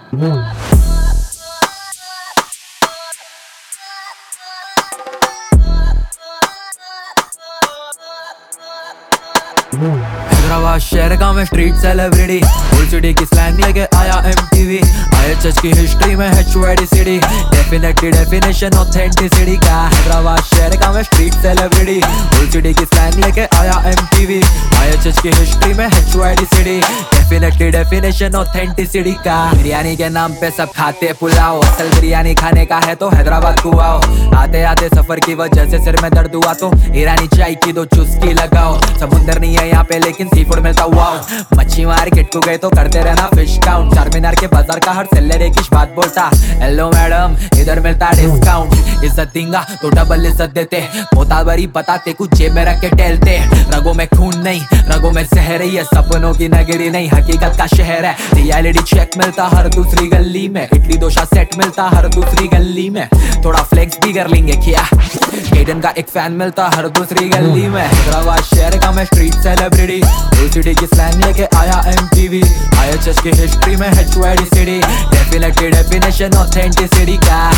हैदराबाद शहर का मैं स्ट्रीट सेलिब्रिटी, ओल्ड सिटी की स्लैंग लेके आया MTV। IHH की हिस्ट्री में है HYD city, definitely definition authenticity का। हैदराबाद शहर का मैं स्ट्रीट सेलिब्रिटी, ओल्ड सिटी की स्लैंग लेके आया MTV। IHH की हिस्ट्री में है HYD city, definitely definition authenticity का। बिरयानी के नाम पे सब खाते पुलाव, असल बिरयानी खाने का है तो हैदराबाद को आओ। आते आते सफर की वजह से सिर में दर्द हुआ तो ईरानी चाय की 2 चुस्की लगाओ। समुंदर नहीं है यहाँ पे लेकिन सी फूड मिलता वाओ। मच्छी मार्केट को गए तो करते रहना फिश काउंट। चारमीनार के बाजार का हर सेलर एक ही बात बोलता, हेलो मैडम इधर मिलता डिस्काउंट। इज्जत देंगा तो डबल इज्जत देते, मोताबरी बताते कुछ जेब में रख के टहलते। रगों में खून नहीं रगों में जहर है, ये सपनों की नगरी नहीं हकीकत का शहर है। रियलिटी चेक मिलता हर दूसरी गली में, इडली डोसा सेट मिलता हर दूसरी गली में। थोड़ा फ्लेक्स भी कर लेंगे क्या, केडन का एक फैन मिलता हर दूसरी गली में। हैदराबाद शहर का मैं स्ट्रीट सेलिब्रिटी, ओल्ड सिटी की स्लैंग लेके आया MTV। IHH की हिस्ट्री में HYD city, definitely definition authenticity का।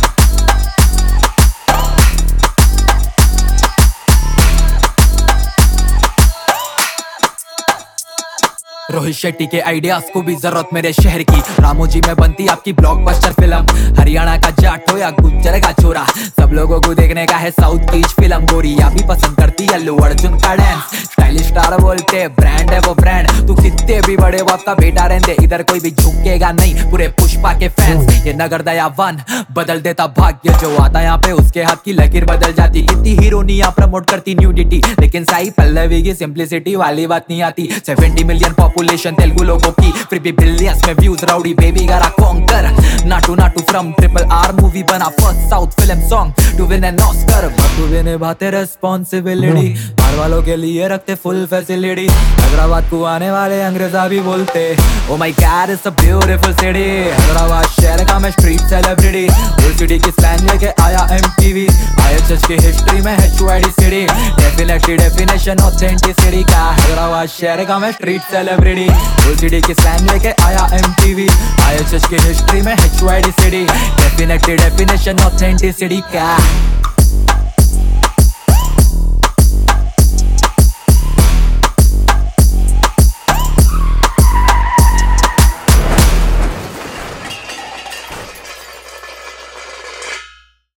रोहित शेट्टी के आइडियाज को भी जरूरत मेरे शहर की। रामोजी में बनती आपकी ब्लॉकबस्टर फिल्म, हरियाणा का जाट हो या गुज्जर का छोरा, सब लोगों को देखने का है साउथ की फिल्म। गोरिया भी पसंद करती है अल्लू अर्जुन का डांस, स्टाइलिश स्टार बोलते ब्रांड है वो ब्रांड। तू कितने भी बड़े बाप का बेटा रहने इधर कोई भी झुकेगा नहीं, पूरे पुष्पा के फैंस। ये नगर दयावान बदल देता भाग्य, जो आता यहाँ पे उसके हाथ की लकीर बदल जाती। कितनी हीरोनियां प्रमोट करती न्यूडिटी, लेकिन साई पल्लवी की सिंप्लिसिटी वाली बात नहीं आती। 70 मिलियन पॉपुलेशन तेलुगु लोगों की, फिर भी बिलियंस में व्यूज। राउडी बेबी गारा conquer, Naatu Naatu from RRR movie बना first south film song to win an Oscar. बखूबी निभाते रिस्पॉन्सिबिलिटी, बाहर वालों के लिए रखते फुल फैसिलिटी। हैदराबाद को आने वाले अंग्रेजा भी बोलते, oh my god it's a beautiful city. Hyderabad शहर का मैं स्ट्रीट सेलिब्रिटी, ओल्ड सिटी की स्लैंग लेके आया MTV। IHH की हिस्ट्री में HYD city, definitely definition authenticity का। हैदराबाद शहर का मैं स्ट्रीट सेलिब्रिटी, ओल्ड सिटी की स्लैंग लेके आया MTV। IHH की हिस्ट्री में HYD city, definitely definition authenticity का।